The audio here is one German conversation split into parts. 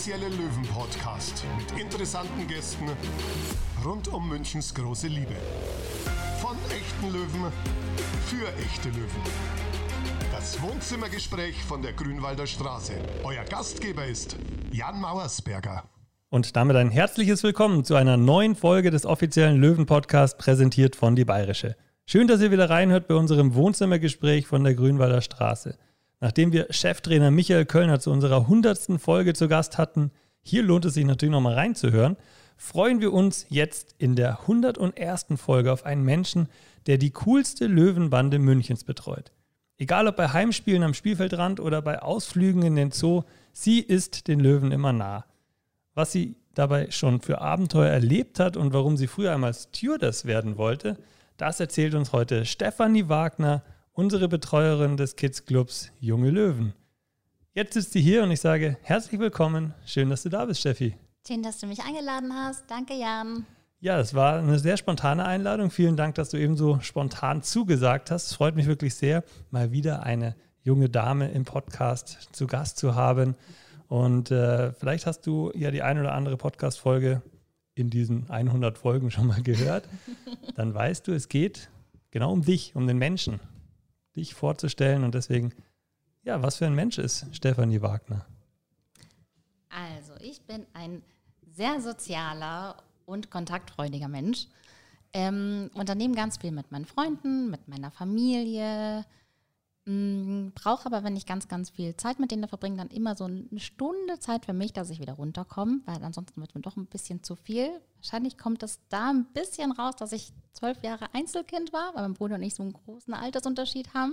offizielle Löwen-Podcast mit interessanten Gästen rund um Münchens große Liebe. Von echten Löwen für echte Löwen. Das Wohnzimmergespräch von der Grünwalder Straße. Euer Gastgeber ist Jan Mauersberger. Und damit ein herzliches Willkommen zu einer neuen Folge des offiziellen Löwen-Podcasts, präsentiert von Die Bayerische. Schön, dass ihr wieder reinhört bei unserem Wohnzimmergespräch von der Grünwalder Straße. Nachdem wir Cheftrainer Michael Köllner zu unserer 100. Folge zu Gast hatten, hier lohnt es sich natürlich nochmal reinzuhören, freuen wir uns jetzt in der 101. Folge auf einen Menschen, der die coolste Löwenbande Münchens betreut. Egal ob bei Heimspielen am Spielfeldrand oder bei Ausflügen in den Zoo, sie ist den Löwen immer nah. Was sie dabei schon für Abenteuer erlebt hat und warum sie früher einmal Stewardess werden wollte, das erzählt uns heute Stefanie Wagner, unsere Betreuerin des Kids-Clubs Junge Löwen. Jetzt sitzt sie hier und ich sage herzlich willkommen. Schön, dass du da bist, Steffi. Schön, dass du mich eingeladen hast. Danke, Jan. Ja, es war eine sehr spontane Einladung. Vielen Dank, dass du eben so spontan zugesagt hast. Es freut mich wirklich sehr, mal wieder eine junge Dame im Podcast zu Gast zu haben. Und vielleicht hast du ja die ein oder andere Podcast-Folge in diesen 100 Folgen schon mal gehört. Dann weißt du, es geht genau um dich, um den Menschen, dich vorzustellen. Und deswegen, ja, was für ein Mensch ist Stefanie Wagner? Also, ich bin ein sehr sozialer und kontaktfreudiger Mensch. Unternehme ganz viel mit meinen Freunden, mit meiner Familie. Brauche aber, wenn ich ganz, ganz viel Zeit mit denen verbringe, dann immer so eine Stunde Zeit für mich, dass ich wieder runterkomme, weil ansonsten wird mir doch ein bisschen zu viel. Wahrscheinlich kommt es da ein bisschen raus, dass ich 12 Jahre Einzelkind war, weil mein Bruder und ich so einen großen Altersunterschied haben.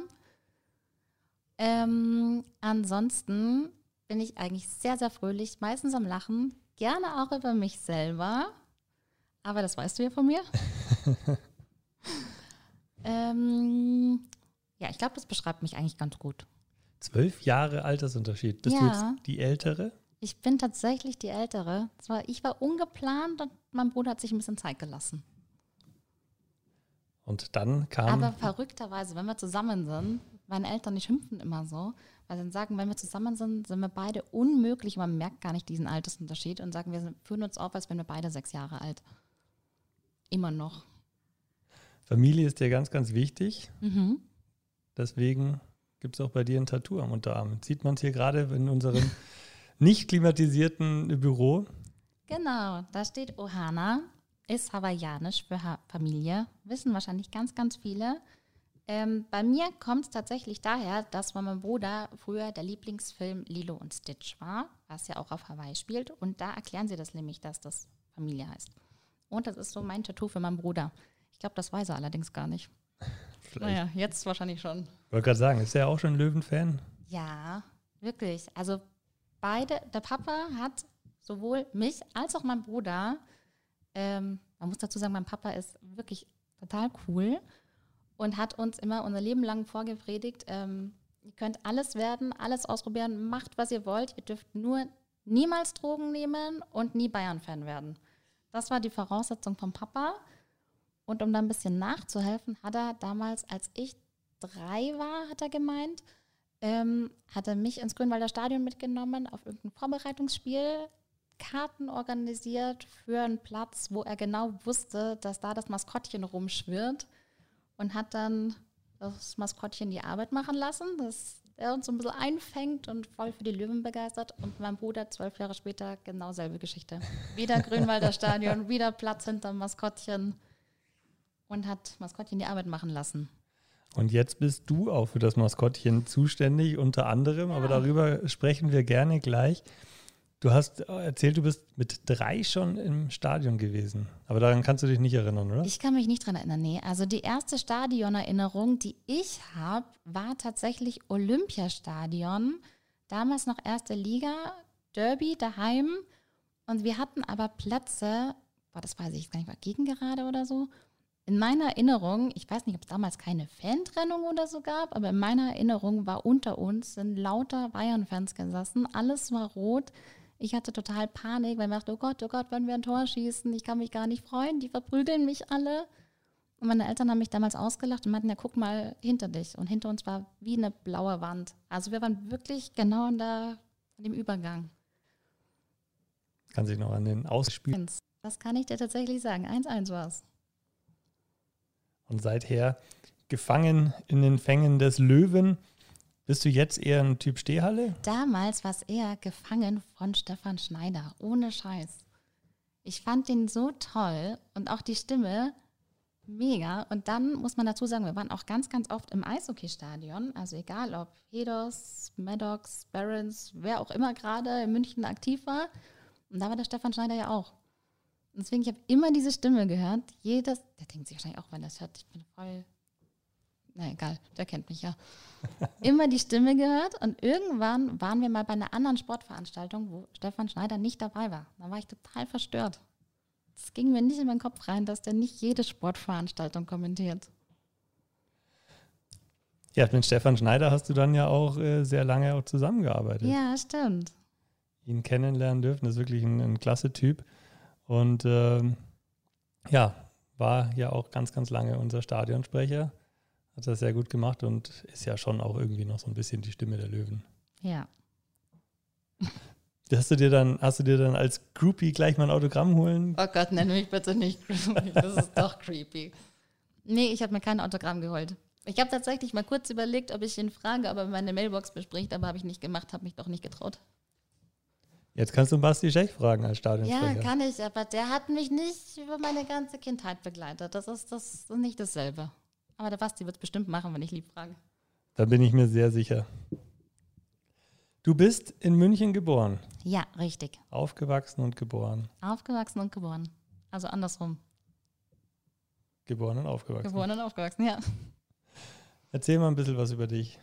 Ansonsten bin ich eigentlich sehr, sehr fröhlich, meistens am Lachen, gerne auch über mich selber, aber das weißt du ja von mir. Ja, ich glaube, das beschreibt mich eigentlich ganz gut. 12 Jahre Altersunterschied. Bist du jetzt die Ältere? Ich bin tatsächlich die Ältere. Ich war ungeplant und mein Bruder hat sich ein bisschen Zeit gelassen. Und dann kam... Aber verrückterweise, wenn wir zusammen sind, meine Eltern, die schimpfen immer so, weil sie sagen, wenn wir zusammen sind, sind wir beide unmöglich. Man merkt gar nicht diesen Altersunterschied und sagen, wir führen uns auf, als wären wir beide 6 Jahre alt. Immer noch. Familie ist dir ganz, ganz wichtig. Mhm. Deswegen gibt es auch bei dir ein Tattoo am Unterarm. Sieht man es hier gerade in unserem nicht klimatisierten Büro? Genau, da steht Ohana, ist hawaiianisch für Familie. Wissen wahrscheinlich ganz, ganz viele. Bei mir kommt es tatsächlich daher, dass bei meinem Bruder früher der Lieblingsfilm Lilo und Stitch war, was ja auch auf Hawaii spielt. Und da erklären sie das nämlich, dass das Familie heißt. Und das ist so mein Tattoo für meinen Bruder. Ich glaube, das weiß er allerdings gar nicht. Naja, jetzt wahrscheinlich schon. Ich wollte gerade sagen, ist er auch schon Löwen-Fan? Ja, wirklich. Also der Papa hat sowohl mich als auch meinen Bruder, man muss dazu sagen, mein Papa ist wirklich total cool und hat uns immer unser Leben lang vorgepredigt, ihr könnt alles werden, alles ausprobieren, macht, was ihr wollt, ihr dürft nur niemals Drogen nehmen und nie Bayern-Fan werden. Das war die Voraussetzung vom Papa. Und um da ein bisschen nachzuhelfen, hat er damals, als ich 3 war, hat er gemeint, hat er mich ins Grünwalder Stadion mitgenommen auf irgendein Vorbereitungsspiel, Karten organisiert für einen Platz, wo er genau wusste, dass da das Maskottchen rumschwirrt und hat dann das Maskottchen die Arbeit machen lassen, dass er uns so ein bisschen einfängt und voll für die Löwen begeistert. Und mein Bruder 12 Jahre später genau selbe Geschichte. Wieder Grünwalder Stadion, wieder Platz hinterm Maskottchen. Und hat Maskottchen die Arbeit machen lassen. Und jetzt bist du auch für das Maskottchen zuständig, unter anderem, aber darüber sprechen wir gerne gleich. Du hast erzählt, du bist mit 3 schon im Stadion gewesen, aber daran kannst du dich nicht erinnern, oder? Ich kann mich nicht dran erinnern, nee. Also die erste Stadionerinnerung, die ich habe, war tatsächlich Olympiastadion. Damals noch erste Liga, Derby daheim. Und wir hatten aber Plätze, das weiß ich jetzt gar nicht, war Gegengerade oder so. In meiner Erinnerung, ich weiß nicht, ob es damals keine Fantrennung oder so gab, aber in meiner Erinnerung war unter uns, sind lauter Bayern-Fans gesessen, alles war rot. Ich hatte total Panik, weil ich dachte, oh Gott, wenn wir ein Tor schießen, ich kann mich gar nicht freuen, die verprügeln mich alle. Und meine Eltern haben mich damals ausgelacht und meinten, ja, guck mal hinter dich. Und hinter uns war wie eine blaue Wand. Also wir waren wirklich genau an dem Übergang. Kann sich noch an den Ausspielen. Das kann ich dir tatsächlich sagen. 1-1 war's. Und seither gefangen in den Fängen des Löwen. Bist du jetzt eher ein Typ Stehhalle? Damals war es eher gefangen von Stefan Schneider. Ohne Scheiß. Ich fand den so toll und auch die Stimme mega. Und dann muss man dazu sagen, wir waren auch ganz, ganz oft im Eishockeystadion. Also egal ob Hedos, Maddox, Barons, wer auch immer gerade in München aktiv war. Und da war der Stefan Schneider ja auch. Und deswegen, ich habe immer diese Stimme gehört. Der denkt sich wahrscheinlich auch, wenn er das hört, ich bin voll... Na egal, der kennt mich ja. Immer die Stimme gehört und irgendwann waren wir mal bei einer anderen Sportveranstaltung, wo Stefan Schneider nicht dabei war. Da war ich total verstört. Es ging mir nicht in meinen Kopf rein, dass der nicht jede Sportveranstaltung kommentiert. Ja, mit Stefan Schneider hast du dann ja auch sehr lange auch zusammengearbeitet. Ja, stimmt. Ihn kennenlernen dürfen, das ist wirklich ein klasse Typ. Und war ja auch ganz, ganz lange unser Stadionsprecher. Hat das sehr gut gemacht und ist ja schon auch irgendwie noch so ein bisschen die Stimme der Löwen. Ja. Hast du dir dann als Groupie gleich mal ein Autogramm holen? Oh Gott, nenne mich bitte nicht Groupie. Das ist doch creepy. Nee, ich habe mir kein Autogramm geholt. Ich habe tatsächlich mal kurz überlegt, ob ich ihn frage, ob er meine Mailbox bespricht, aber habe ich nicht gemacht, habe mich doch nicht getraut. Jetzt kannst du Basti Schech fragen als Stadionsprecher. Ja, kann ich, aber der hat mich nicht über meine ganze Kindheit begleitet. Das ist nicht dasselbe. Aber der Basti wird es bestimmt machen, wenn ich lieb frage. Da bin ich mir sehr sicher. Du bist in München geboren. Ja, richtig. Aufgewachsen und geboren. Aufgewachsen und geboren. Also andersrum. Geboren und aufgewachsen. Geboren und aufgewachsen, ja. Erzähl mal ein bisschen was über dich.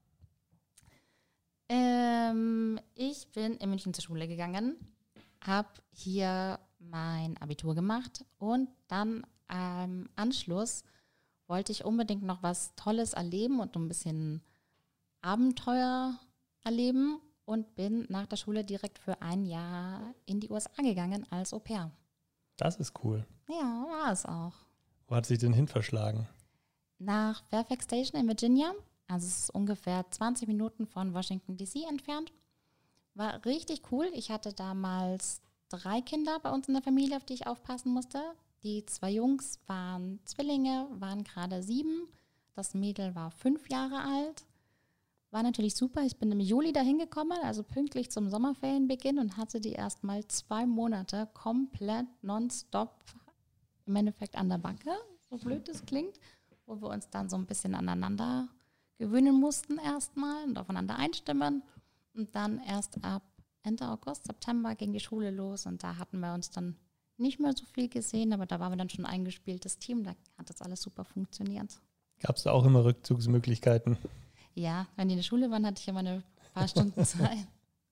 Ich bin in München zur Schule gegangen, habe hier mein Abitur gemacht und dann am Anschluss wollte ich unbedingt noch was Tolles erleben und ein bisschen Abenteuer erleben und bin nach der Schule direkt für ein Jahr in die USA gegangen als Au-pair. Das ist cool. Ja, war es auch. Wo hat sich denn hin verschlagen? Nach Fairfax Station in Virginia, also es ist ungefähr 20 Minuten von Washington D.C. entfernt. War richtig cool. Ich hatte damals 3 Kinder bei uns in der Familie, auf die ich aufpassen musste. Die 2 Jungs waren Zwillinge, waren gerade 7. Das Mädel war 5 Jahre alt. War natürlich super. Ich bin im Juli dahin gekommen, also pünktlich zum Sommerferienbeginn und hatte die erst mal 2 Monate komplett nonstop im Endeffekt an der Backe, so blöd das klingt, wo wir uns dann so ein bisschen aneinander gewöhnen mussten erstmal und aufeinander einstimmen. Und dann erst ab Ende August, September ging die Schule los und da hatten wir uns dann nicht mehr so viel gesehen, aber da waren wir dann schon ein eingespieltes Team, da hat das alles super funktioniert. Gab es da auch immer Rückzugsmöglichkeiten? Ja, wenn die in der Schule waren, hatte ich immer eine paar Stunden Zeit.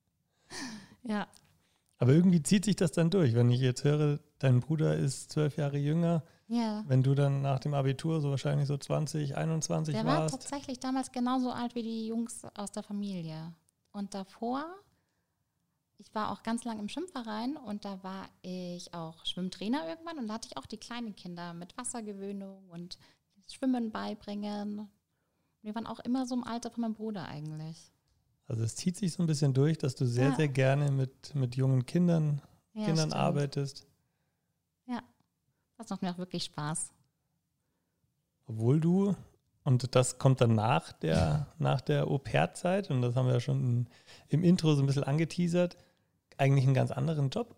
Ja. Aber irgendwie zieht sich das dann durch. Wenn ich jetzt höre, dein Bruder ist 12 Jahre jünger, Ja. wenn du dann nach dem Abitur so wahrscheinlich so 20, 21 Der war warst. tatsächlich damals genauso alt wie die Jungs aus der Familie. Und davor, ich war auch ganz lang im Schwimmverein und da war ich auch Schwimmtrainer irgendwann und da hatte ich auch die kleinen Kinder mit Wassergewöhnung und Schwimmen beibringen. Wir waren auch immer so im Alter von meinem Bruder eigentlich. Also es zieht sich so ein bisschen durch, dass du sehr, sehr gerne mit jungen Kindern Ja, Kindern stimmt. arbeitest. Ja, das macht mir auch wirklich Spaß. Obwohl du, und das kommt dann nach der Au-pair-Zeit, und das haben wir ja schon im Intro so ein bisschen angeteasert, eigentlich einen ganz anderen Job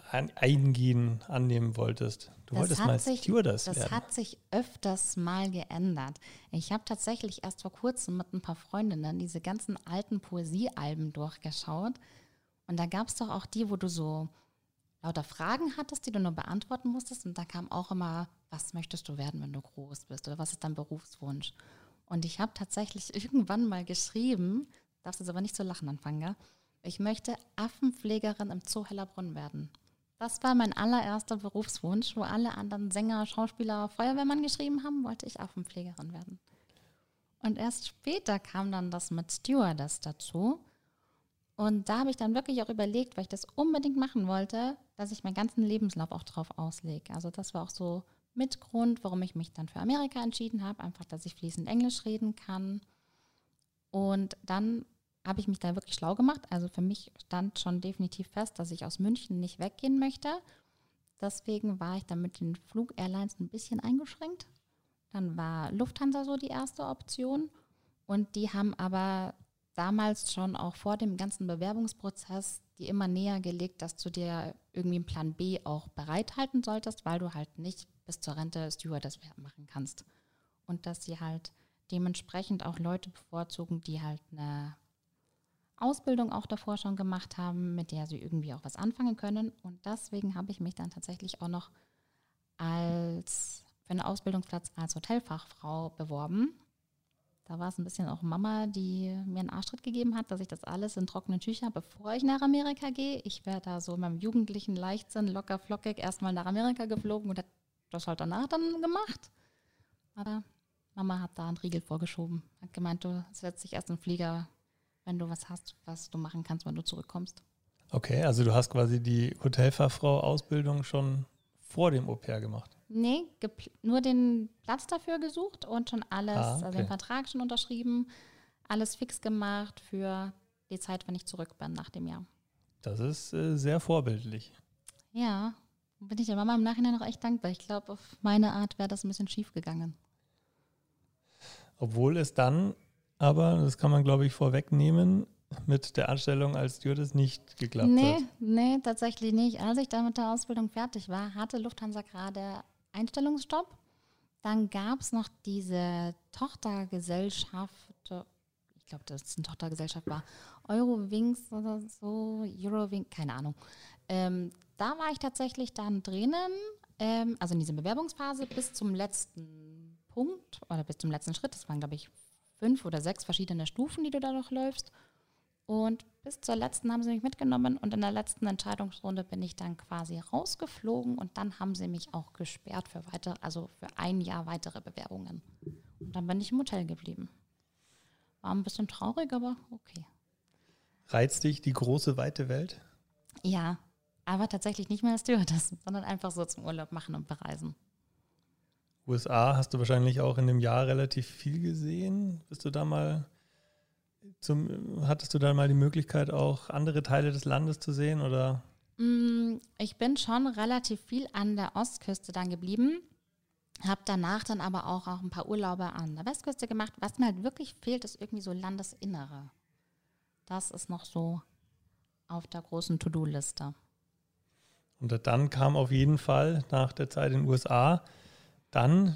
annehmen wolltest. Du wolltest mal Stewardess werden. Das hat sich öfters mal geändert. Ich habe tatsächlich erst vor kurzem mit ein paar Freundinnen diese ganzen alten Poesiealben durchgeschaut. Und da gab es doch auch die, wo du so lauter Fragen hattest, die du nur beantworten musstest. Und da kam auch immer, was möchtest du werden, wenn du groß bist? Oder was ist dein Berufswunsch? Und ich habe tatsächlich irgendwann mal geschrieben, darfst jetzt aber nicht zu lachen anfangen, gell? Ich möchte Affenpflegerin im Zoo Hellerbrunn werden. Das war mein allererster Berufswunsch, wo alle anderen Sänger, Schauspieler, Feuerwehrmann geschrieben haben, wollte ich Affenpflegerin werden. Und erst später kam dann das mit Stewardess dazu. Und da habe ich dann wirklich auch überlegt, weil ich das unbedingt machen wollte, dass ich meinen ganzen Lebenslauf auch drauf auslege. Also das war auch so mit Grund, warum ich mich dann für Amerika entschieden habe. Einfach, dass ich fließend Englisch reden kann. Und dann habe ich mich da wirklich schlau gemacht. Also für mich stand schon definitiv fest, dass ich aus München nicht weggehen möchte. Deswegen war ich dann mit den Flug-Airlines ein bisschen eingeschränkt. Dann war Lufthansa so die erste Option. Und die haben aber damals schon auch vor dem ganzen Bewerbungsprozess die immer näher gelegt, dass du dir irgendwie einen Plan B auch bereithalten solltest, weil du halt nicht bis zur Rente Stewardess machen kannst. Und dass sie halt dementsprechend auch Leute bevorzugen, die halt eine Ausbildung auch davor schon gemacht haben, mit der sie irgendwie auch was anfangen können. Und deswegen habe ich mich dann tatsächlich auch noch für einen Ausbildungsplatz als Hotelfachfrau beworben. Da war es ein bisschen auch Mama, die mir einen Arschtritt gegeben hat, dass ich das alles in trockenen Tüchern, bevor ich nach Amerika gehe. Ich wäre da so in meinem jugendlichen Leichtsinn locker flockig erstmal nach Amerika geflogen und hat das halt danach dann gemacht. Aber Mama hat da einen Riegel vorgeschoben. Hat gemeint, du setzt dich erst in den Flieger, wenn du was hast, was du machen kannst, wenn du zurückkommst. Okay, also du hast quasi die Hotelfachfrau-Ausbildung schon vor dem Au-pair gemacht. Nee, nur den Platz dafür gesucht und schon alles, okay. also den Vertrag schon unterschrieben, alles fix gemacht für die Zeit, wenn ich zurück bin nach dem Jahr. Das ist sehr vorbildlich. Ja, bin ich der Mama im Nachhinein noch echt dankbar. Ich glaube, auf meine Art wäre das ein bisschen schief gegangen. Obwohl es dann, aber das kann man glaube ich vorwegnehmen, mit der Anstellung als Stewardess nicht geklappt hat. Nee, tatsächlich nicht. Als ich da mit der Ausbildung fertig war, hatte Lufthansa gerade Einstellungsstopp. Dann gab es noch diese Tochtergesellschaft, ich glaube, dass es eine Tochtergesellschaft war, Eurowings oder so, Eurowings, keine Ahnung. Da war ich tatsächlich dann drinnen, also in dieser Bewerbungsphase bis zum letzten Punkt oder bis zum letzten Schritt. Das waren, glaube ich, 5 oder 6 verschiedene Stufen, die du da durchläufst. Und bis zur letzten haben sie mich mitgenommen und in der letzten Entscheidungsrunde bin ich dann quasi rausgeflogen und dann haben sie mich auch gesperrt für für 1 Jahr weitere Bewerbungen. Und dann bin ich im Hotel geblieben. War ein bisschen traurig, aber okay. Reizt dich die große, weite Welt? Ja, aber tatsächlich nicht mehr als Stewardess, sondern einfach so zum Urlaub machen und bereisen. USA hast du wahrscheinlich auch in dem Jahr relativ viel gesehen. Hattest du da mal die Möglichkeit, auch andere Teile des Landes zu sehen, oder? Ich bin schon relativ viel an der Ostküste dann geblieben, habe danach dann aber auch ein paar Urlaube an der Westküste gemacht. Was mir halt wirklich fehlt, ist irgendwie so Landesinnere. Das ist noch so auf der großen To-Do-Liste. Und dann kam auf jeden Fall nach der Zeit in den USA dann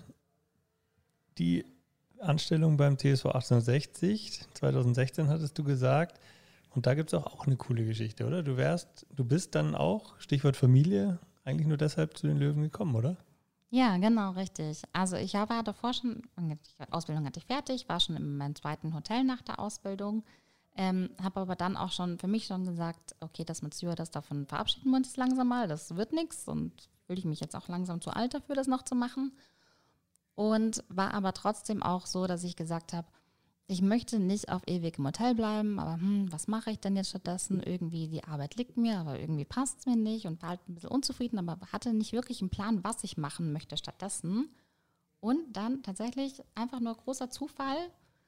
die Anstellung beim TSV 1860, 2016 hattest du gesagt. Und da gibt es auch eine coole Geschichte, oder? Du bist dann auch, Stichwort Familie, eigentlich nur deshalb zu den Löwen gekommen, oder? Ja, genau, richtig. Also ich war davor schon, die Ausbildung hatte ich fertig, war schon in meinem 2. Hotel nach der Ausbildung, habe aber dann auch schon für mich schon gesagt, okay, das mit Stewardess, davon verabschieden wir uns langsam mal, das wird nichts und fühle ich mich jetzt auch langsam zu alt dafür, das noch zu machen. Und war aber trotzdem auch so, dass ich gesagt habe, ich möchte nicht auf ewig im Hotel bleiben, aber was mache ich denn jetzt stattdessen? Irgendwie die Arbeit liegt mir, aber irgendwie passt es mir nicht und war halt ein bisschen unzufrieden, aber hatte nicht wirklich einen Plan, was ich machen möchte stattdessen. Und dann tatsächlich einfach nur großer Zufall,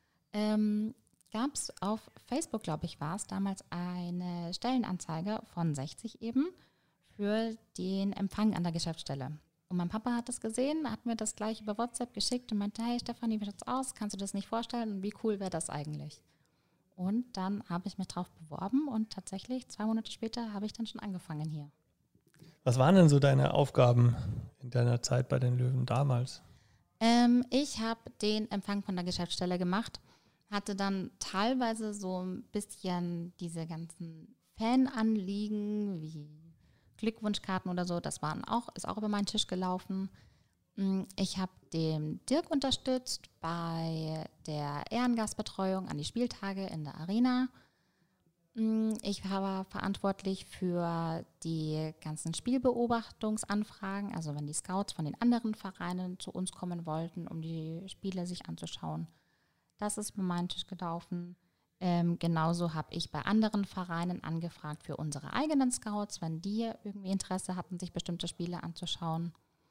gab es auf Facebook, glaube ich, war es damals eine Stellenanzeige von 60 eben für den Empfang an der Geschäftsstelle. Und mein Papa hat das gesehen, hat mir das gleich über WhatsApp geschickt und meinte, hey Stefanie, wie schaut's aus? Kannst du das nicht vorstellen? Und wie cool wäre das eigentlich? Und dann habe ich mich drauf beworben und tatsächlich 2 Monate später habe ich dann schon angefangen hier. Was waren denn so deine Aufgaben in deiner Zeit bei den Löwen damals? Ich habe den Empfang von der Geschäftsstelle gemacht, hatte dann teilweise so ein bisschen diese ganzen Fananliegen wie Glückwunschkarten oder so, ist auch über meinen Tisch gelaufen. Ich habe den Dirk unterstützt bei der Ehrengastbetreuung an die Spieltage in der Arena. Ich war verantwortlich für die ganzen Spielbeobachtungsanfragen, also wenn die Scouts von den anderen Vereinen zu uns kommen wollten, um die Spiele sich anzuschauen. Das ist über meinen Tisch gelaufen. Genauso habe ich bei anderen Vereinen angefragt für unsere eigenen Scouts, wenn die irgendwie Interesse hatten, sich bestimmte Spiele anzuschauen.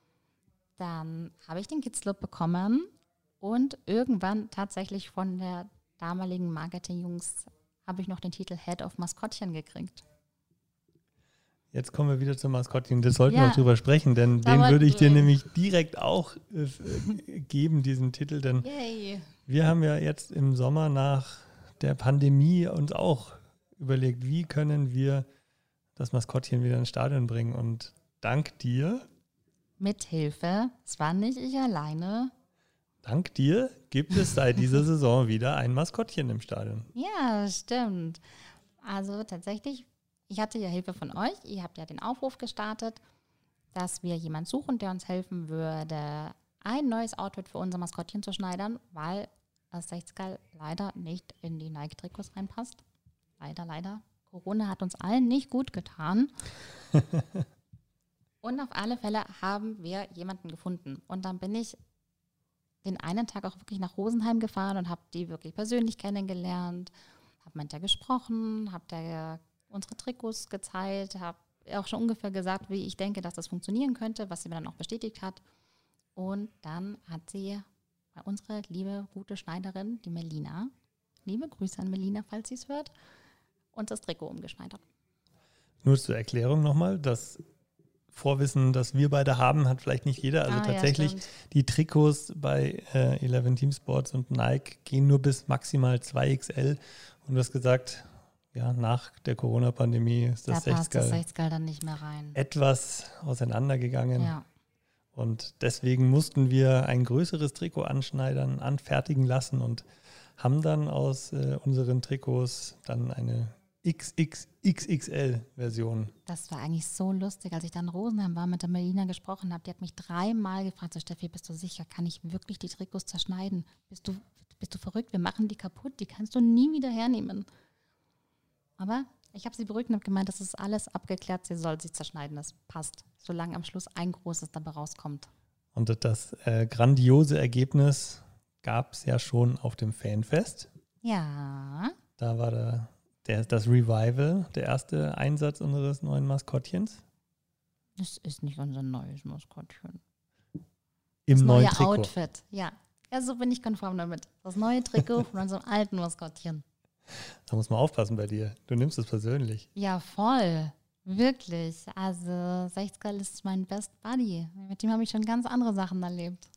Dann habe ich den Kids Club bekommen und irgendwann tatsächlich von der damaligen Marketing-Jungs habe ich noch den Titel Head of Maskottchen gekriegt. Jetzt kommen wir wieder zum Maskottchen. Das sollten wir Ja. auch drüber sprechen, denn den Aber- würde ich dir nämlich direkt auch geben, diesen Titel. Denn Yay. wir haben ja jetzt im Sommer nach der Pandemie uns auch überlegt, wie können wir das Maskottchen wieder ins Stadion bringen. Und dank dir Es war nicht ich alleine. gibt es seit dieser Saison wieder ein Maskottchen im Stadion. Ja, stimmt. Also tatsächlich, ich hatte ja Hilfe von euch. Ihr habt ja den Aufruf gestartet, dass wir jemanden suchen, der uns helfen würde, ein neues Outfit für unser Maskottchen zu schneidern, weil das 60er leider nicht in die Nike-Trikots reinpasst. Leider. Corona hat uns allen nicht gut getan. Und auf alle Fälle haben wir jemanden gefunden. Und dann bin ich den einen Tag auch wirklich nach Rosenheim gefahren und habe die wirklich persönlich kennengelernt, habe mit der gesprochen, habe der unsere Trikots gezeigt, habe auch schon ungefähr gesagt, wie ich denke, dass das funktionieren könnte, was sie mir dann auch bestätigt hat. Und dann hat sie bei unserer liebe, gute Schneiderin, die Melina, liebe Grüße an Melina, falls sie es hört, uns das Trikot umgeschneidert. Nur zur Erklärung nochmal, das Vorwissen, das wir beide haben, hat vielleicht nicht jeder. Also tatsächlich, stimmt. die Trikots bei 11 Team Sports und Nike gehen nur bis maximal 2XL. Und du hast gesagt, ja, nach der Corona-Pandemie ist das Da passt das 60er 60er dann nicht mehr rein. etwas auseinandergegangen. Ja. Und deswegen mussten wir ein größeres Trikot anschneidern, anfertigen lassen und haben dann aus unseren Trikots dann eine XXXXL-Version. Das war eigentlich so lustig, als ich dann in Rosenheim war, mit der Melina gesprochen habe. Die hat mich 3-mal gefragt, so Steffi, bist du sicher, kann ich wirklich die Trikots zerschneiden? Bist du verrückt? Wir machen die kaputt, die kannst du nie wieder hernehmen. Aber ich habe sie beruhigt und habe gemeint, das ist alles abgeklärt, sie soll sie zerschneiden, das passt. Solange am Schluss ein großes dabei rauskommt. Und das grandiose Ergebnis gab es ja schon auf dem Fanfest. Ja, Da war das Revival, der erste Einsatz unseres neuen Maskottchens. das ist nicht unser neues Maskottchen. Im Das neuen neue Trikot. Outfit, ja. Ja, so bin ich konform damit. Das neue Trikot von unserem alten Maskottchen. Da muss man aufpassen bei dir. Du nimmst es persönlich. Ja, voll. Wirklich. Also 60er ist mein Best Buddy. Mit dem habe ich schon ganz andere Sachen erlebt.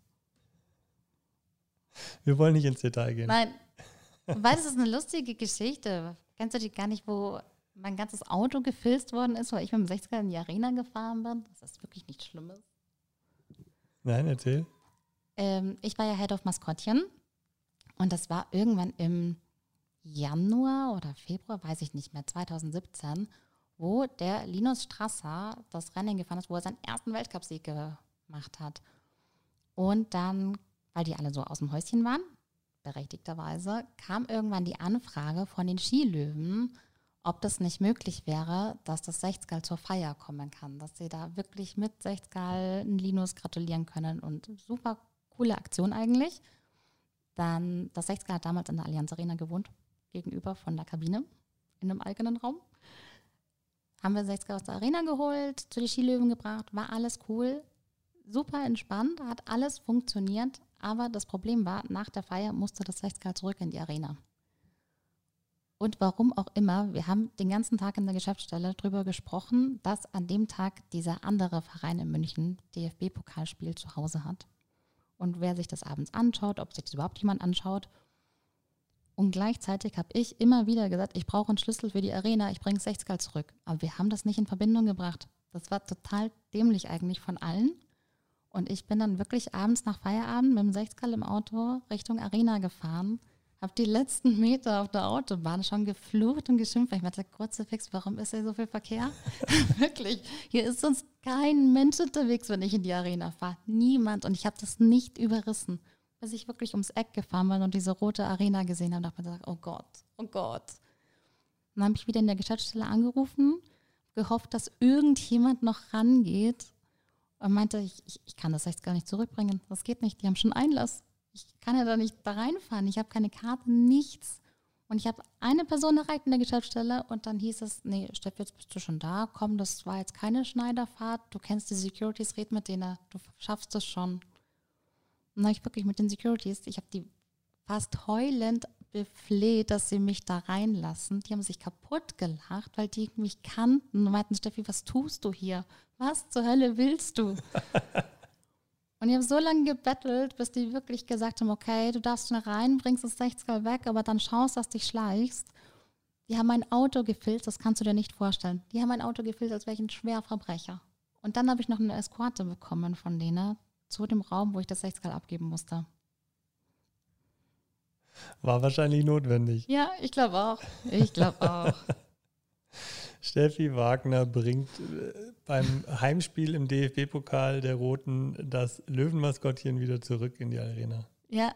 Wir wollen nicht ins Detail gehen. Nein, weil das ist eine lustige Geschichte. Kennst du die gar nicht, wo mein ganzes Auto gefilzt worden ist, weil ich mit dem 60er in die Arena gefahren bin? Das ist wirklich nichts Schlimmes. Nein, erzähl. Ich war ja Head of Maskottchen und das war irgendwann im Januar oder Februar, weiß ich nicht mehr, 2017, wo der Linus Strasser das Rennen gefahren ist, wo er seinen ersten Weltcupsieg gemacht hat. Und dann, weil die alle so aus dem Häuschen waren, berechtigterweise, kam irgendwann die Anfrage von den Skilöwen, ob das nicht möglich wäre, dass das 60er zur Feier kommen kann, dass sie da wirklich mit 60er Linus gratulieren können und super coole Aktion eigentlich. Dann, das 60er hat damals in der Allianz Arena gewohnt, gegenüber von der Kabine, in einem eigenen Raum. Haben wir 60er aus der Arena geholt, zu den Skilöwen gebracht, war alles cool, super entspannt, hat alles funktioniert, aber das Problem war, nach der Feier musste das 60er zurück in die Arena. Und warum auch immer, wir haben den ganzen Tag in der Geschäftsstelle darüber gesprochen, dass an dem Tag dieser andere Verein in München DFB-Pokalspiel zu Hause hat. Und wer sich das abends anschaut, ob sich das überhaupt jemand anschaut. Und gleichzeitig habe ich immer wieder gesagt, ich brauche einen Schlüssel für die Arena, ich bringe 60er zurück. Aber wir haben das nicht in Verbindung gebracht. Das war total dämlich eigentlich von allen. Und ich bin dann wirklich abends nach Feierabend mit dem 60er im Auto Richtung Arena gefahren, habe die letzten Meter auf der Autobahn schon geflucht und geschimpft. Ich meinte, kurze Fix, warum ist hier so viel Verkehr? Wirklich, hier ist sonst kein Mensch unterwegs, wenn ich in die Arena fahre. Niemand. Und ich habe das nicht überrissen, bis ich wirklich ums Eck gefahren bin und diese rote Arena gesehen habe. Und dachte mir gesagt, oh Gott, oh Gott. Dann habe ich wieder in der Geschäftsstelle angerufen, gehofft, dass irgendjemand noch rangeht und meinte, ich kann das 60 gar nicht zurückbringen. Das geht nicht, die haben schon Einlass. Ich kann ja da nicht da reinfahren. Ich habe keine Karte, nichts. Und ich habe eine Person erreicht in der Geschäftsstelle und dann hieß es, nee, Steff, jetzt bist du schon da. Komm, das war jetzt keine Schneiderfahrt. Du kennst die Securities, red mit denen. Du schaffst es schon. Und dann habe ich wirklich mit den Securities, ich habe die fast heulend befleht, dass sie mich da reinlassen. Die haben sich kaputt gelacht, weil die mich kannten und meinten, Steffi, was tust du hier? Was zur Hölle willst du? Und ich habe so lange gebettelt, bis die wirklich gesagt haben, okay, du darfst schnell rein, bringst das 60er weg, aber dann schaust, dass du dich schleichst. Die haben mein Auto gefilzt, das kannst du dir nicht vorstellen. Die haben mein Auto gefilzt, als wäre ich ein schwerer Verbrecher. Und dann habe ich noch eine Eskorte bekommen von denen zu dem Raum, wo ich das 60er abgeben musste. War wahrscheinlich notwendig. Ja, ich glaube auch. Ich glaube auch. Steffi Wagner bringt beim Heimspiel im DFB-Pokal der Roten das Löwenmaskottchen wieder zurück in die Arena. Ja.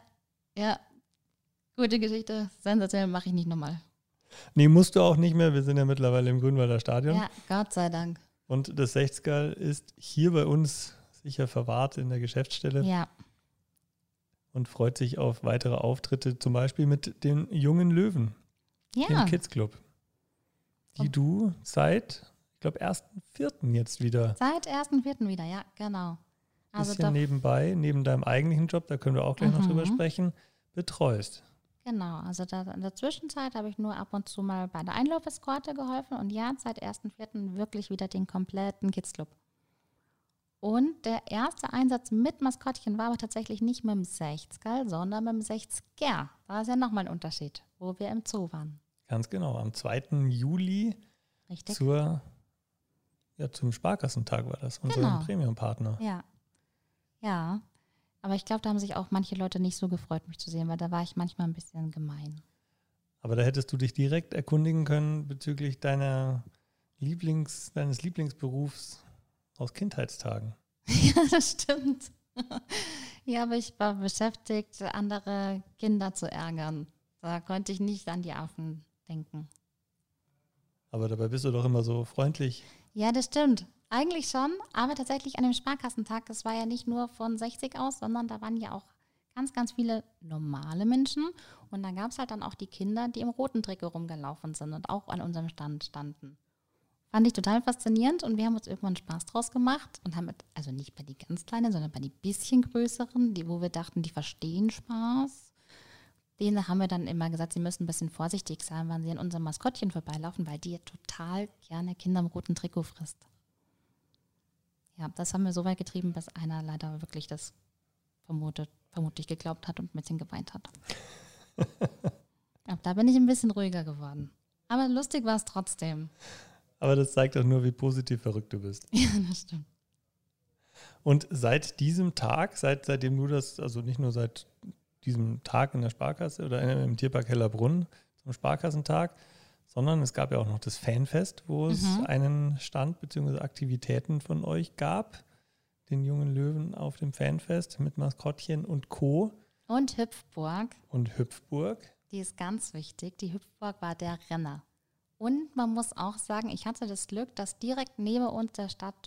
Gute Geschichte. Sensationell, mache ich nicht nochmal. Nee, musst du auch nicht mehr. Wir sind ja mittlerweile im Grünwalder Stadion. Ja, Gott sei Dank. Und das 60er ist hier bei uns sicher verwahrt in der Geschäftsstelle. Ja. Und freut sich auf weitere Auftritte, zum Beispiel mit den jungen Löwen im Kids Club, die du seit, ich glaube, 1.4. jetzt wieder. Seit 1.4. wieder, ja, genau. Also bisschen nebenbei, neben deinem eigentlichen Job, da können wir auch gleich noch drüber sprechen, betreust. Genau, also in der Zwischenzeit habe ich nur ab und zu mal bei der Einlaufeskorte geholfen und ja, seit 1.4. wirklich wieder den kompletten Kids Club. Und der erste Einsatz mit Maskottchen war aber tatsächlich nicht mit dem 60er, sondern mit dem 60er. Da ist ja nochmal ein Unterschied, wo wir im Zoo waren. Ganz genau, am 2. Juli. Richtig. Zum Sparkassentag war das, unser Premium-Partner. Ja. Aber ich glaube, da haben sich auch manche Leute nicht so gefreut, mich zu sehen, weil da war ich manchmal ein bisschen gemein. Aber da hättest du dich direkt erkundigen können bezüglich deines Lieblingsberufs aus Kindheitstagen. Ja, das stimmt. Ja, aber ich war beschäftigt, andere Kinder zu ärgern. Da konnte ich nicht an die Affen denken. Aber dabei bist du doch immer so freundlich. Ja, das stimmt. Eigentlich schon, aber tatsächlich an dem Sparkassentag, das war ja nicht nur von 60 aus, sondern da waren ja auch ganz, ganz viele normale Menschen. Und dann gab es halt dann auch die Kinder, die im roten Trikot rumgelaufen sind und auch an unserem Stand standen. Fand ich total faszinierend und wir haben uns irgendwann Spaß draus gemacht und haben, also nicht bei die ganz Kleinen, sondern bei die bisschen größeren, wo wir dachten, die verstehen Spaß. Denen haben wir dann immer gesagt, sie müssen ein bisschen vorsichtig sein, wenn sie an unserem Maskottchen vorbeilaufen, weil die total gerne Kinder im roten Trikot frisst. Ja, das haben wir so weit getrieben, bis einer leider wirklich das vermutlich geglaubt hat und ein bisschen geweint hat. Ja, da bin ich ein bisschen ruhiger geworden. Aber lustig war es trotzdem. Aber das zeigt auch nur, wie positiv verrückt du bist. Ja, das stimmt. Und seit diesem Tag, seitdem du das, also nicht nur seit diesem Tag in der Sparkasse oder im Tierpark Hellerbrunn zum Sparkassentag, sondern es gab ja auch noch das Fanfest, wo es einen Stand bzw. Aktivitäten von euch gab, den jungen Löwen auf dem Fanfest mit Maskottchen und Co. Und Hüpfburg. Die ist ganz wichtig. Die Hüpfburg war der Renner. Und man muss auch sagen, ich hatte das Glück, dass direkt neben uns der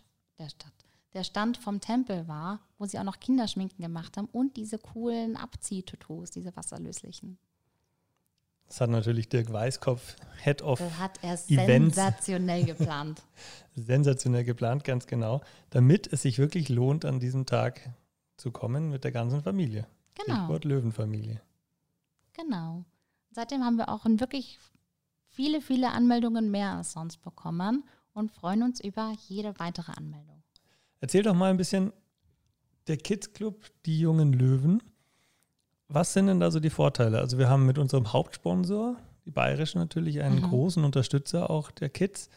Stand vom Tempel war, wo sie auch noch Kinderschminken gemacht haben und diese coolen Abzieh-Tattoos, diese wasserlöslichen. Das hat natürlich Dirk Weißkopf, Head of Das hat er Events. sensationell geplant. Sensationell geplant, ganz genau. Damit es sich wirklich lohnt, an diesem Tag zu kommen mit der ganzen Familie. Genau. Stichwort Löwenfamilie. Genau. Seitdem haben wir auch wirklich viele, viele Anmeldungen mehr als sonst bekommen und freuen uns über jede weitere Anmeldung. Erzähl doch mal ein bisschen, der Kids Club, die jungen Löwen. Was sind denn da so die Vorteile? Also wir haben mit unserem Hauptsponsor, die Bayerische natürlich, einen großen Unterstützer auch der Kids.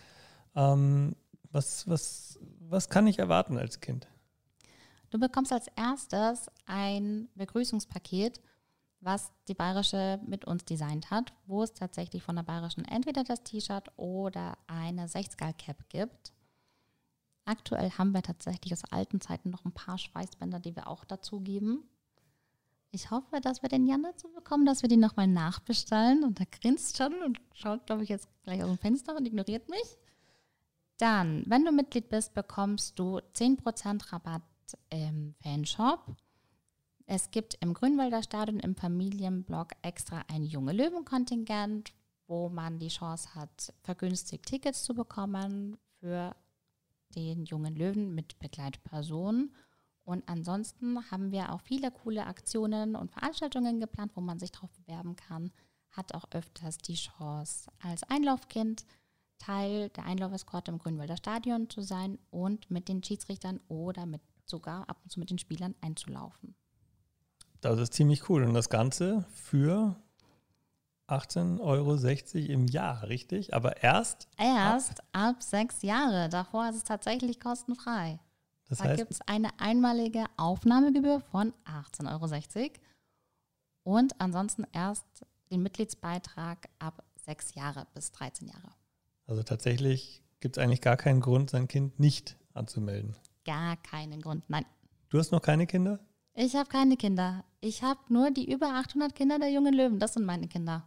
Was kann ich erwarten als Kind? Du bekommst als erstes ein Begrüßungspaket, was die Bayerische mit uns designt hat, wo es tatsächlich von der Bayerischen entweder das T-Shirt oder eine 60er-Cap gibt. Aktuell haben wir tatsächlich aus alten Zeiten noch ein paar Schweißbänder, die wir auch dazu geben. Ich hoffe, dass wir den Jan dazu bekommen, dass wir die nochmal nachbestellen. Und er grinst schon und schaut, glaube ich, jetzt gleich aus dem Fenster und ignoriert mich. Dann, wenn du Mitglied bist, bekommst du 10% Rabatt im Fanshop. Es gibt im Grünwalder Stadion im Familienblock extra ein junge Löwenkontingent, wo man die Chance hat, vergünstigt Tickets zu bekommen für den jungen Löwen mit Begleitpersonen. Und ansonsten haben wir auch viele coole Aktionen und Veranstaltungen geplant, wo man sich darauf bewerben kann. hat auch öfters die Chance, als Einlaufkind Teil der Einlaufeskorte im Grünwalder Stadion zu sein und mit den Schiedsrichtern oder sogar ab und zu mit den Spielern einzulaufen. Das ist ziemlich cool. Und das Ganze für 18,60 € im Jahr, richtig? Aber erst ab 6 Jahre. Davor ist es tatsächlich kostenfrei. Das Da heißt, gibt es eine einmalige Aufnahmegebühr von 18,60 € und ansonsten erst den Mitgliedsbeitrag ab 6 Jahre bis 13 Jahre. also tatsächlich gibt es eigentlich gar keinen Grund, sein Kind nicht anzumelden. Gar keinen Grund, nein. Du hast noch keine Kinder? Ich habe keine Kinder. Ich habe nur die über 800 Kinder der Jungen Löwen. Das sind meine Kinder.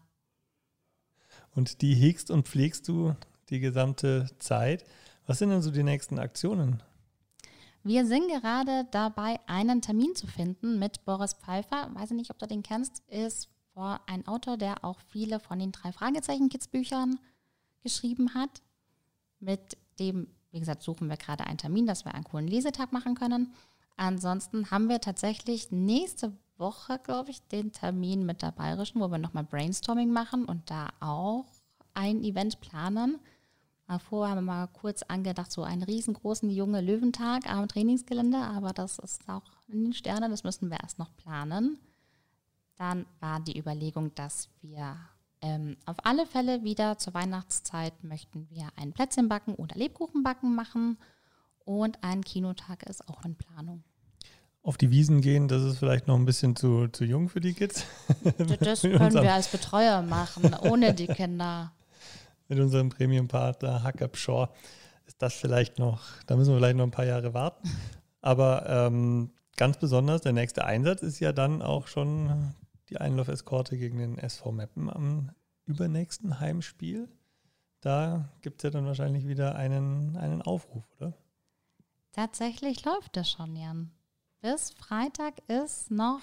Und die hegst und pflegst du die gesamte Zeit. Was sind denn so die nächsten Aktionen? Wir sind gerade dabei, einen Termin zu finden mit Boris Pfeiffer. Weiß ich nicht, ob du den kennst. Ist ein Autor, der auch viele von den 3-Fragezeichen-Kids-Büchern geschrieben hat. Mit dem, wie gesagt, suchen wir gerade einen Termin, dass wir einen coolen Lesetag machen können. Ansonsten haben wir tatsächlich nächste Woche, glaube ich, den Termin mit der Bayerischen, wo wir nochmal Brainstorming machen und da auch ein Event planen. Vorher haben wir mal kurz angedacht, so einen riesengroßen junge Löwentag am Trainingsgelände, aber das ist auch in den Sternen, das müssen wir erst noch planen. Dann war die Überlegung, dass wir auf alle Fälle wieder zur Weihnachtszeit möchten wir ein Plätzchenbacken oder Lebkuchenbacken machen und ein Kinotag ist auch in Planung. Auf die Wiesen gehen, das ist vielleicht noch ein bisschen zu jung für die Kids. Das können wir als Betreuer machen, ohne die Kinder. Mit unserem Premium-Partner Hack-Up Shore ist das vielleicht noch, da müssen wir vielleicht noch ein paar Jahre warten. Aber ganz besonders, der nächste Einsatz ist ja dann auch schon die Einlaufeskorte gegen den SV Meppen am übernächsten Heimspiel. Da gibt es ja dann wahrscheinlich wieder einen Aufruf, oder? Tatsächlich läuft das schon, Jan. Bis Freitag ist noch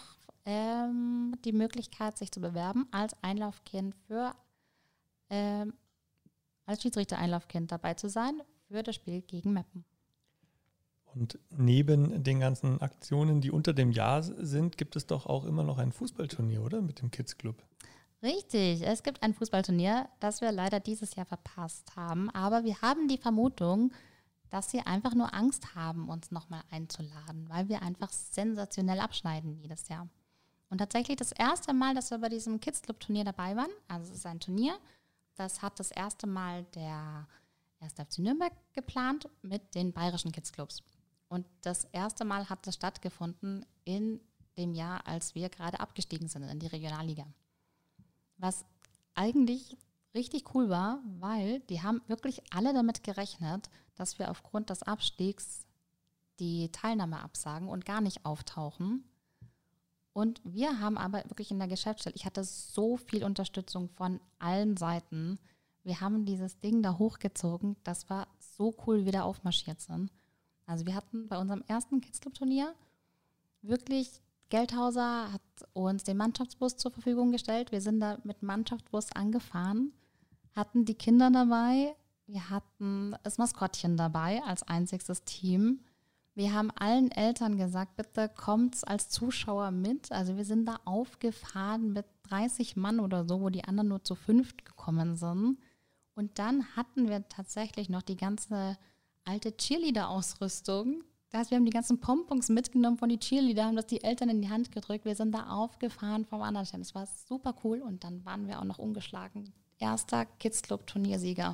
die Möglichkeit, sich zu bewerben als Einlaufkind als Schiedsrichter-Einlaufkind dabei zu sein für das Spiel gegen Meppen. Und neben den ganzen Aktionen, die unter dem Jahr sind, gibt es doch auch immer noch ein Fußballturnier, oder? Mit dem Kids Club. Richtig, es gibt ein Fußballturnier, das wir leider dieses Jahr verpasst haben. Aber wir haben die Vermutung, dass sie einfach nur Angst haben, uns nochmal einzuladen, weil wir einfach sensationell abschneiden jedes Jahr. Und tatsächlich das erste Mal, dass wir bei diesem Kids Club Turnier dabei waren, also es ist ein Turnier, das hat das erste Mal der 1. FC Nürnberg geplant mit den bayerischen Kids Clubs. Und das erste Mal hat das stattgefunden in dem Jahr, als wir gerade abgestiegen sind in die Regionalliga. Was eigentlich richtig cool war, weil die haben wirklich alle damit gerechnet, dass wir aufgrund des Abstiegs die Teilnahme absagen und gar nicht auftauchen. Und wir haben aber wirklich in der Geschäftsstelle, ich hatte so viel Unterstützung von allen Seiten. Wir haben dieses Ding da hochgezogen. Das war so cool, wie wir da aufmarschiert sind. Also wir hatten bei unserem ersten Kids Club Turnier wirklich, Geldhauser hat uns den Mannschaftsbus zur Verfügung gestellt. Wir sind da mit Mannschaftsbus angefahren, hatten die Kinder dabei. Wir hatten das Maskottchen dabei als einziges Team. Wir haben allen Eltern gesagt, bitte kommt als Zuschauer mit. Also wir sind da aufgefahren mit 30 Mann oder so, wo die anderen nur zu 5 gekommen sind. Und dann hatten wir tatsächlich noch die ganze alte Cheerleader-Ausrüstung. Das heißt, wir haben die ganzen Pompons mitgenommen von den Cheerleader, haben das die Eltern in die Hand gedrückt. Wir sind da aufgefahren vom anderen Stand. Das war super cool und dann waren wir auch noch ungeschlagen. Erster Kids Club Turniersieger.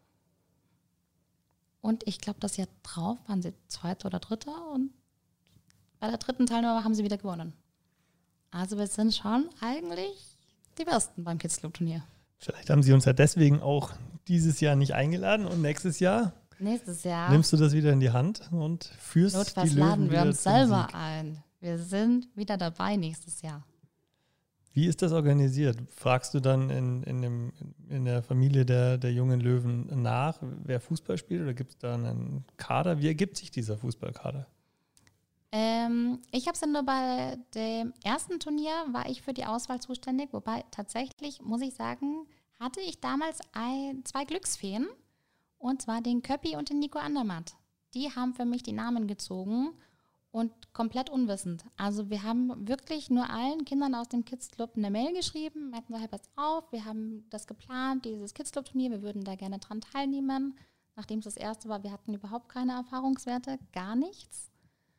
Und ich glaube, das Jahr drauf waren sie Zweiter oder Dritter und bei der dritten Teilnahme haben sie wieder gewonnen. Also wir sind schon eigentlich die Besten beim Kids Club Turnier. Vielleicht haben sie uns ja deswegen auch dieses Jahr nicht eingeladen und nächstes Jahr nimmst du das wieder in die Hand und führst notfalls die Löwen laden wir wieder uns zum selber Sieg. ein. Wir sind wieder dabei nächstes Jahr. Wie ist das organisiert? Fragst du dann in der Familie der jungen Löwen nach, wer Fußball spielt, oder gibt es da einen Kader? Wie ergibt sich dieser Fußballkader? Ich habe es ja nur bei dem ersten Turnier, war ich für die Auswahl zuständig, wobei tatsächlich, muss ich sagen, hatte ich damals 2 Glücksfeen, und zwar den Köppi und den Nico Andermatt. Die haben für mich die Namen gezogen und komplett unwissend. Also wir haben wirklich nur allen Kindern aus dem Kids Club eine Mail geschrieben, merken so, hey, pass auf, wir haben das geplant, dieses Kids Club Turnier, wir würden da gerne dran teilnehmen. Nachdem es das erste war, wir hatten überhaupt keine Erfahrungswerte, gar nichts.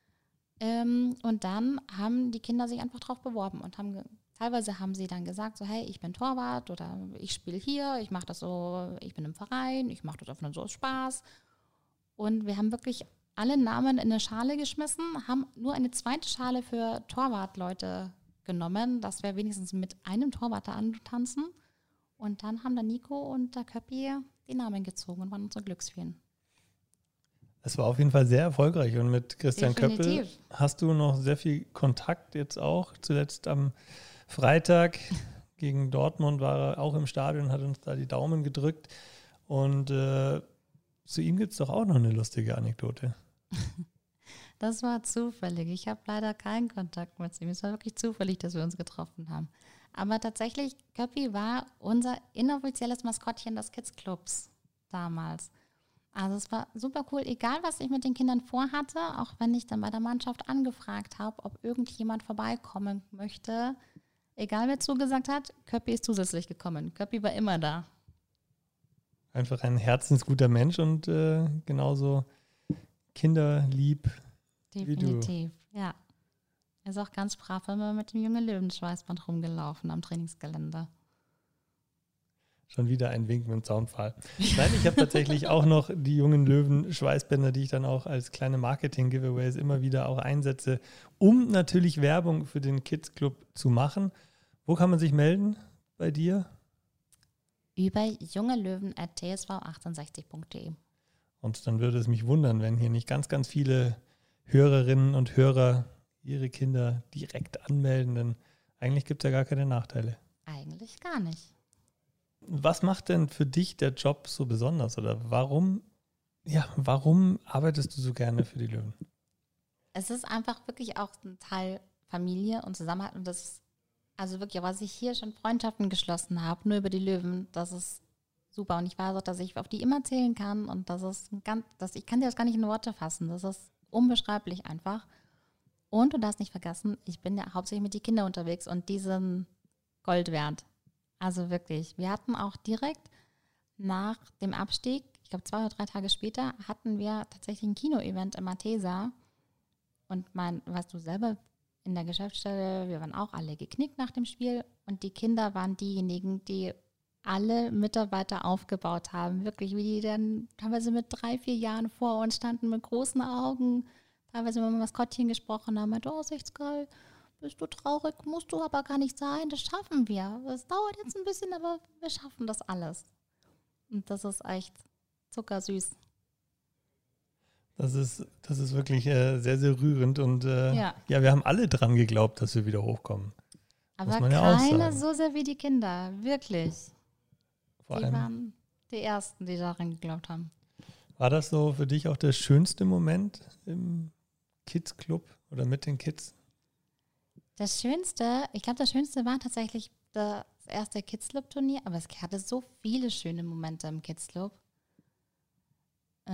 Und dann haben die Kinder sich einfach drauf beworben und teilweise haben sie dann gesagt, so hey, ich bin Torwart oder ich spiele hier, ich mache das so, ich bin im Verein, ich mache das einfach nur so aus Spaß. Und wir haben wirklich alle Namen in eine Schale geschmissen, haben nur eine zweite Schale für Torwartleute genommen, dass wir wenigstens mit einem Torwart da antanzen. Und dann haben der Nico und der Köppi die Namen gezogen und waren unsere Glücksfeen. Es war auf jeden Fall sehr erfolgreich und mit Christian Definitiv. Köppel hast du noch sehr viel Kontakt jetzt auch. Zuletzt am Freitag gegen Dortmund war er auch im Stadion, hat uns da die Daumen gedrückt und zu ihm gibt es doch auch noch eine lustige Anekdote. Das war zufällig. Ich habe leider keinen Kontakt mit ihm. Es war wirklich zufällig, dass wir uns getroffen haben. Aber tatsächlich, Köppi war unser inoffizielles Maskottchen des Kids Clubs damals. Also es war super cool, egal was ich mit den Kindern vorhatte, auch wenn ich dann bei der Mannschaft angefragt habe, ob irgendjemand vorbeikommen möchte. Egal wer zugesagt hat, Köppi ist zusätzlich gekommen. Köppi war immer da. Einfach ein herzensguter Mensch und genauso kinderlieb wie du. Definitiv, ja. Er ist auch ganz brav immer mit dem jungen Löwenschweißband rumgelaufen am Trainingsgelände. Schon wieder ein Wink mit dem Zaunpfahl. Nein, ich habe tatsächlich auch noch die jungen Löwen-Schweißbänder, die ich dann auch als kleine Marketing-Giveaways immer wieder auch einsetze, um natürlich Werbung für den Kids Club zu machen. Wo kann man sich melden bei dir? Über jungelöwen@tsv1860.de. Und dann würde es mich wundern, wenn hier nicht ganz, ganz viele Hörerinnen und Hörer ihre Kinder direkt anmelden, denn eigentlich gibt es ja gar keine Nachteile. Eigentlich gar nicht. Was macht denn für dich der Job so besonders oder warum arbeitest du so gerne für die Löwen? Es ist einfach wirklich auch ein Teil Familie und Zusammenhalt und das ist also wirklich, was ich hier schon Freundschaften geschlossen habe, nur über die Löwen, das ist super und ich weiß auch, dass ich auf die immer zählen kann und ich kann dir das gar nicht in Worte fassen, das ist unbeschreiblich einfach. Und du darfst nicht vergessen, ich bin ja hauptsächlich mit den Kindern unterwegs und die sind Gold wert. Also wirklich, wir hatten auch direkt nach dem Abstieg, ich glaube 2 oder 3 Tage später, hatten wir tatsächlich ein Kino-Event im Mathesa. Und weißt du selber, in der Geschäftsstelle, wir waren auch alle geknickt nach dem Spiel. Und die Kinder waren diejenigen, die alle Mitarbeiter aufgebaut haben. Wirklich, wie die dann teilweise mit 3, 4 Jahren vor uns standen mit großen Augen. Teilweise mit dem Maskottchen gesprochen haben, oh, ist echt geil. Bist du traurig? Musst du aber gar nicht sein. Das schaffen wir. Das dauert jetzt ein bisschen, aber wir schaffen das alles. Und das ist echt zuckersüß. Das ist wirklich sehr, sehr rührend. Und Ja, wir haben alle dran geglaubt, dass wir wieder hochkommen. aber muss man ja auch keine sagen. so sehr wie die Kinder. Wirklich. Vor Die allem, waren die Ersten, die daran geglaubt haben. war das so für dich auch der schönste Moment im Kids Club oder mit den Kids? Das Schönste war tatsächlich das erste Kids Club Turnier, aber es hatte so viele schöne Momente im Kids Club. Das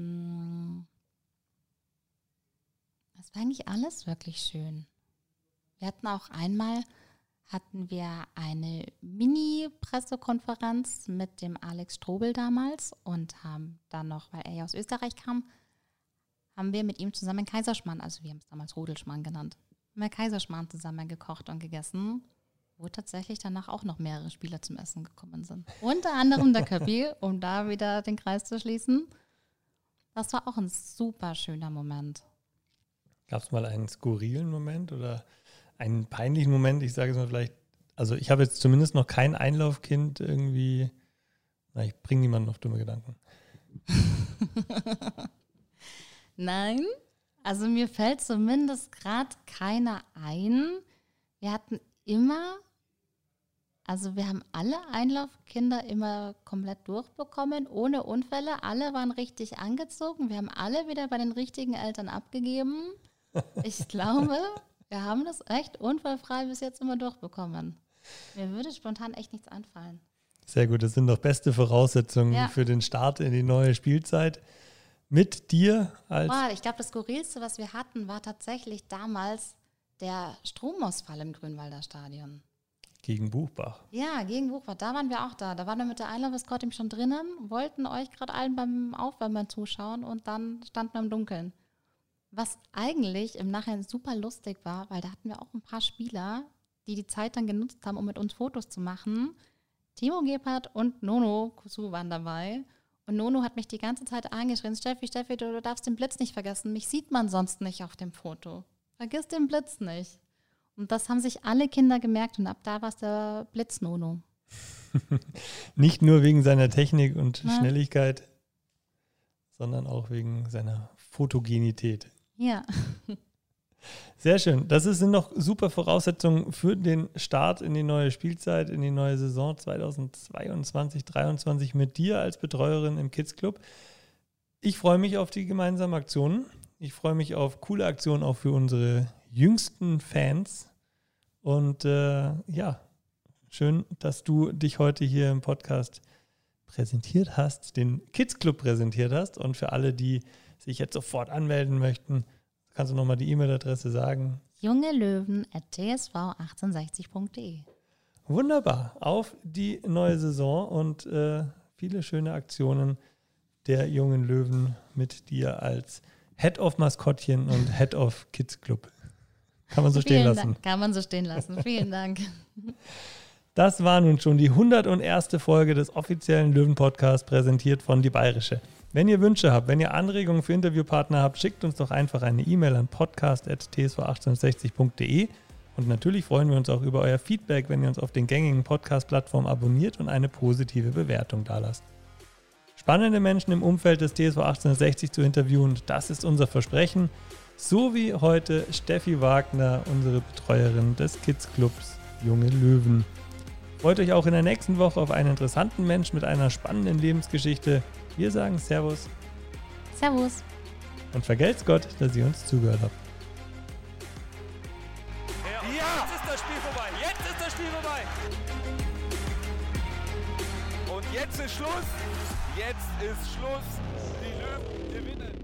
war eigentlich alles wirklich schön. Wir hatten auch einmal eine Mini-Pressekonferenz mit dem Alex Strobel damals und haben dann noch, weil er ja aus Österreich kam, haben wir mit ihm zusammen Kaiserschmarrn, also wir haben es damals Rodelschmarrn genannt, haben wir Kaiserschmarrn zusammen gekocht und gegessen, wo tatsächlich danach auch noch mehrere Spieler zum Essen gekommen sind. Unter anderem der Köppi, um da wieder den Kreis zu schließen. Das war auch ein super schöner Moment. Gab es mal einen skurrilen Moment oder einen peinlichen Moment? Ich sage es mal vielleicht, also ich habe jetzt zumindest noch kein Einlaufkind irgendwie, ich bringe niemanden auf dumme Gedanken. Nein, also mir fällt zumindest gerade keiner ein. Wir hatten wir haben alle Einlaufkinder immer komplett durchbekommen, ohne Unfälle. Alle waren richtig angezogen. Wir haben alle wieder bei den richtigen Eltern abgegeben. Ich glaube, wir haben das echt unfallfrei bis jetzt immer durchbekommen. Mir würde spontan echt nichts einfallen. Sehr gut, das sind doch beste Voraussetzungen für den Start in die neue Spielzeit. mit dir als... Ich glaube, das Skurrilste, was wir hatten, war tatsächlich damals der Stromausfall im Grünwalder Stadion. Gegen Buchbach. Ja, gegen Buchbach, da waren wir auch da. Da waren wir mit der I Love Us Scotting schon drinnen, wollten euch gerade allen beim Aufwärmen zuschauen und dann standen wir im Dunkeln. Was eigentlich im Nachhinein super lustig war, weil da hatten wir auch ein paar Spieler, die die Zeit dann genutzt haben, um mit uns Fotos zu machen. Timo Gebhardt und Nono Kusu waren dabei. Und Nono hat mich die ganze Zeit angeschrien, Steffi, du darfst den Blitz nicht vergessen. Mich sieht man sonst nicht auf dem Foto. Vergiss den Blitz nicht. Und das haben sich alle Kinder gemerkt und ab da war es der Blitz-Nono. Nicht nur wegen seiner Technik und Schnelligkeit, sondern auch wegen seiner Fotogenität. Ja. Sehr schön. Das sind noch super Voraussetzungen für den Start in die neue Spielzeit, in die neue Saison 2022/23 mit dir als Betreuerin im Kids Club. Ich freue mich auf die gemeinsamen Aktionen. Ich freue mich auf coole Aktionen auch für unsere jüngsten Fans. Und schön, dass du dich heute hier im Podcast präsentiert hast, den Kids Club präsentiert hast. Und für alle, die sich jetzt sofort anmelden möchten, kannst du nochmal die E-Mail-Adresse sagen? jungelöwen@tsv1860.de. Wunderbar. Auf die neue Saison und viele schöne Aktionen der Jungen Löwen mit dir als Head of Maskottchen und Head of Kids Club. Kann man so stehen lassen. Kann man so stehen lassen. Vielen Dank. Das war nun schon die 101. Folge des offiziellen Löwen-Podcasts, präsentiert von Die Bayerische. Wenn ihr Wünsche habt, wenn ihr Anregungen für Interviewpartner habt, schickt uns doch einfach eine E-Mail an podcast@tsv1860.de. Und natürlich freuen wir uns auch über euer Feedback, wenn ihr uns auf den gängigen Podcast-Plattformen abonniert und eine positive Bewertung dalasst. Spannende Menschen im Umfeld des TSV 1860 zu interviewen, das ist unser Versprechen. So wie heute Steffi Wagner, unsere Betreuerin des Kids Clubs Junge Löwen. Freut euch auch in der nächsten Woche auf einen interessanten Mensch mit einer spannenden Lebensgeschichte. Wir sagen Servus. Servus. Und vergelt's Gott, dass ihr uns zugehört habt. Ja, jetzt ist das Spiel vorbei. Jetzt ist das Spiel vorbei. Und jetzt ist Schluss. Jetzt ist Schluss. Die Löwen gewinnen.